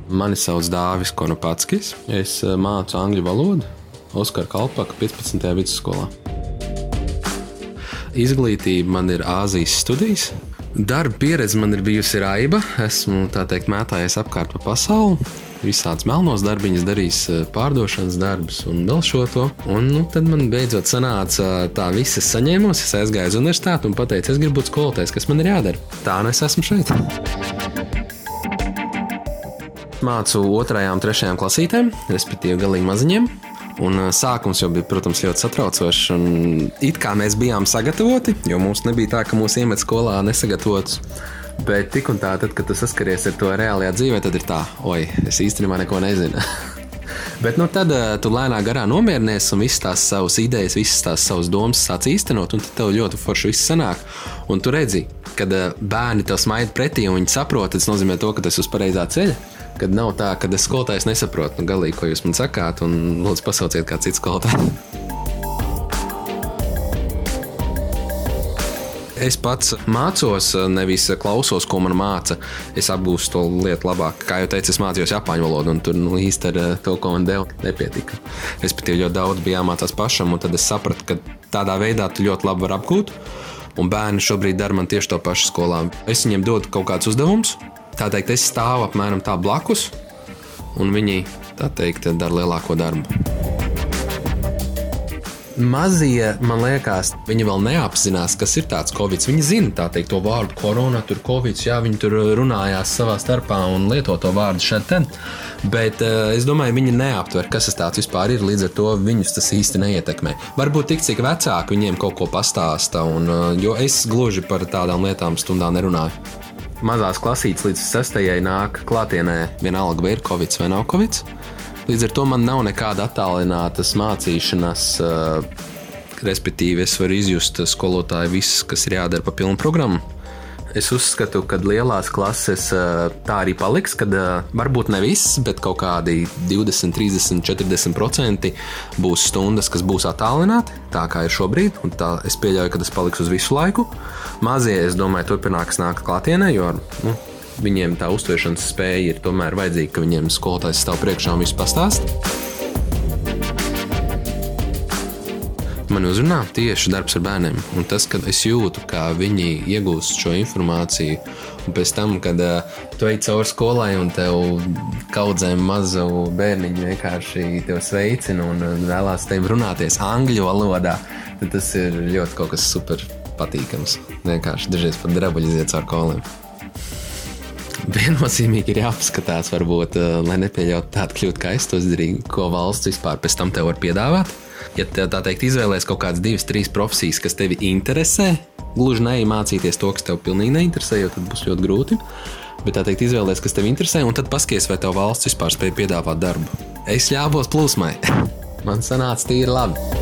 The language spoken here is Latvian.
Mani sauc Dāvis Konopackis. Es mācu angļu valodu Oskara Kalpaka 15. vidusskolā. Izglītība man ir Āzijas studijas. Darba pieredze man ir bijusi raiba. Esmu, tā teikt, mētājies apkārt pa pasauli. Visāds melnos darbiņas darījis, pārdošanas darbus un vēl šo to. Un tad man beidzot sanāca tā visas saņēmos. Es aizgāju uz universitāti un pateicu, es gribu būt skolotājs, kas man ir jādara. Tā nu es esmu šeit. Mācu 2. un 3. klasītēm, respektīvi galīgi maziņiem. Un sākums jau bija, protams, ļoti satraucošs. Un it kā mēs bijām sagatavoti, jo mums nebija tā, ka mūs iemet skolā nesagatavotus. Bet tik un tā, tad, kad tu saskaries ar to reālajā dzīvē, tad ir tā, es īstenībā neko nezinu. Bet tad tu lēnā garā nomierinies un visas tās savas idejas, visas tās savas domas sāc īstenot, un tad tev ļoti forši viss sanāk. Un tu redzi, kad bērni tev smaida pretī un viņi saprot, tas nozīmē to, ka tas uz pareizā ceļa. Kad nav tā, kad es skolotājs nesaprotu, galīgi, ko jūs man sakāt, un lūdzu pasauciet kā cits skolotāju. Es pats mācos, nevis klausos, ko man māca. Es apgūstu to lietu labāk. Kā jau teicu, es mācījos japāņu valodu, un tur īsti ar to, ko man deva, nepietika. Respektīvi, ļoti daudz bija jāmācās pašam, un tad es sapratu, ka tādā veidā tu ļoti labi vari apgūt, un bērni šobrīd dara man tieši to pašu skolā. Es viņiem dodu kaut kādus uzdevumus. Tā teikt, es stāvu apmēram tā blakus, un viņi, tā teikt, dara lielāko darbu. Mazie, man liekas, viņi vēl neapzinās, kas ir tāds Covid. Viņi zina, tā teikt, to vārdu korona, tur Covid, jā, viņi tur runājās savā starpā un lieto to vārdu šeit ten. Bet es domāju, viņi neaptver, kas tas tāds vispār ir, līdz ar to viņus tas īsti neietekmē. Varbūt tik, cik vecāki viņiem kaut ko pastāsta, jo es gluži par tādām lietām stundā nerunāju. Mazās klasītes līdz 6. nāk klātienē vienalga, vai ir Covid vai nav Covid. Līdz ar to man nav nekāda attālinātas mācīšanas, respektīvi es varu izjust skolotāju viss, kas ir jādara pa pilnu programmu. Es uzskatu, ka lielās klases tā arī paliks, kad varbūt ne viss, bet kaut kādi 20, 30, 40% būs stundas, kas būs attālināti, tā kā ir šobrīd, un tā es pieļauju, ka tas paliks uz visu laiku. Mazie, es domāju, turpinās nākt klātienē, jo viņiem tā uztvēršanas spēja ir tomēr vajadzīga, ka viņiem skolotājs stāv priekšā un visu pastāst. Mani uzrunā tieši darbs ar bērniem, un tas, kad es jūtu, kā viņi iegūst šo informāciju, un pēc tam, kad tu ej cauri skolai un tev kaudzēm mazu bērniņu vienkārši tev sveicina un vēlās tev runāties angļu valodā, tad tas ir ļoti kaut kas super patīkams. Vienkārši dažreiz pat drabuļi iziet caur koliem. Viennozīmīgi ir jāpaskatās, varbūt, lai nepieļautu tādu kļūt, kā es to izdarīju, ko valsts vispār pēc tam tev var piedāvāt. Ja tev, tā teikt, izvēlēs kaut kādas 2-3 profesijas, kas tevi interesē, gluži neimācīties to, kas tev pilnīgi neinteresē, jo tad būs ļoti grūti. Bet tā teikt, izvēlēs, kas tev interesē, un tad paskaties, vai tev valsts vispār spēj piedāvāt darbu. Es ļāvos plūsmai. Man sanāca tīri labi.